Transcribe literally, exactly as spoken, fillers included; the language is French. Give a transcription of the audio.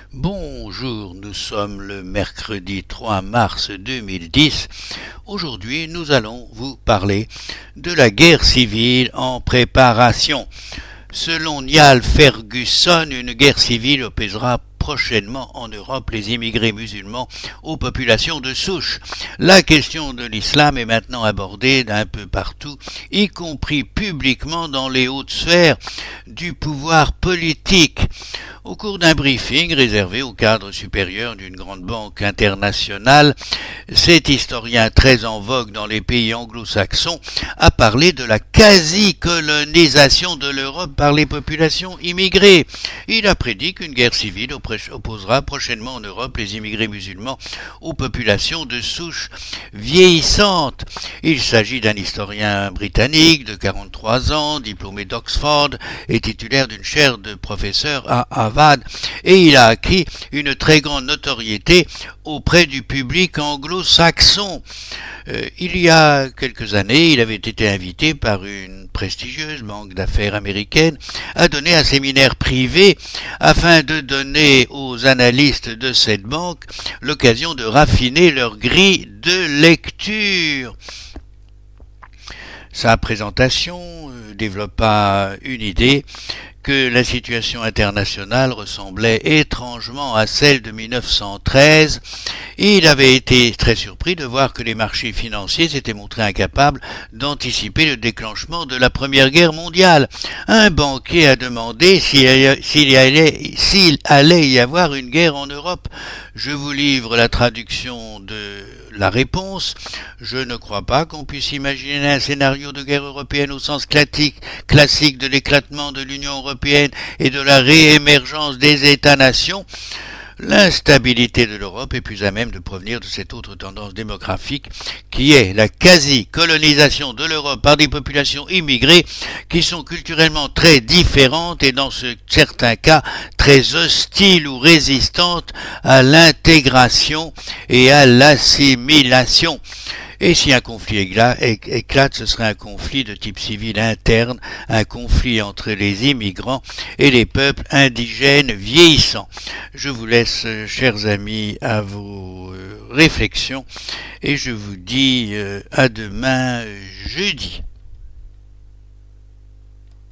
Bonjour, nous sommes le mercredi trois mars deux mille dix. Aujourd'hui, nous allons vous parler de la guerre civile en préparation. Selon Niall Ferguson, une guerre civile opposera prochainement en Europe les immigrés musulmans aux populations de souche. La question de l'islam est maintenant abordée d'un peu partout, y compris publiquement dans les hautes sphères du pouvoir politique. Au cours d'un briefing réservé au cadre supérieur d'une grande banque internationale, cet historien très en vogue dans les pays anglo-saxons a parlé de la quasi-colonisation de l'Europe par les populations immigrées. Il a prédit qu'une guerre civile opposera prochainement en Europe les immigrés musulmans aux populations de souche vieillissantes. Il s'agit d'un historien britannique de quarante-trois ans, diplômé d'Oxford et titulaire d'une chaire de professeur à Harvard, et il a acquis une très grande notoriété auprès du public anglo-saxon. Euh, il y a quelques années, il avait été invité par une prestigieuse banque d'affaires américaine à donner un séminaire privé afin de donner aux analystes de cette banque l'occasion de raffiner leur grille de lecture. Sa présentation euh, développa une idée que la situation internationale ressemblait étrangement à celle de mille neuf cent treize. Il avait été très surpris de voir que les marchés financiers s'étaient montrés incapables d'anticiper le déclenchement de la Première Guerre mondiale. Un banquier a demandé s'il allait, s'il allait, s'il allait y avoir une guerre en Europe. Je vous livre la traduction de la réponse. Je ne crois pas qu'on puisse imaginer un scénario de guerre européenne au sens classique, classique de l'éclatement de l'Union européenne et de la réémergence des États-nations. L'instabilité de l'Europe est plus à même de provenir de cette autre tendance démographique qui est la quasi-colonisation de l'Europe par des populations immigrées qui sont culturellement très différentes et dans ce, certains cas très hostiles ou résistantes à l'intégration et à l'assimilation. Et si un conflit éclate, ce serait un conflit de type civil interne, un conflit entre les immigrants et les peuples indigènes vieillissants. Je vous laisse, chers amis, à vos réflexions et je vous dis à demain jeudi.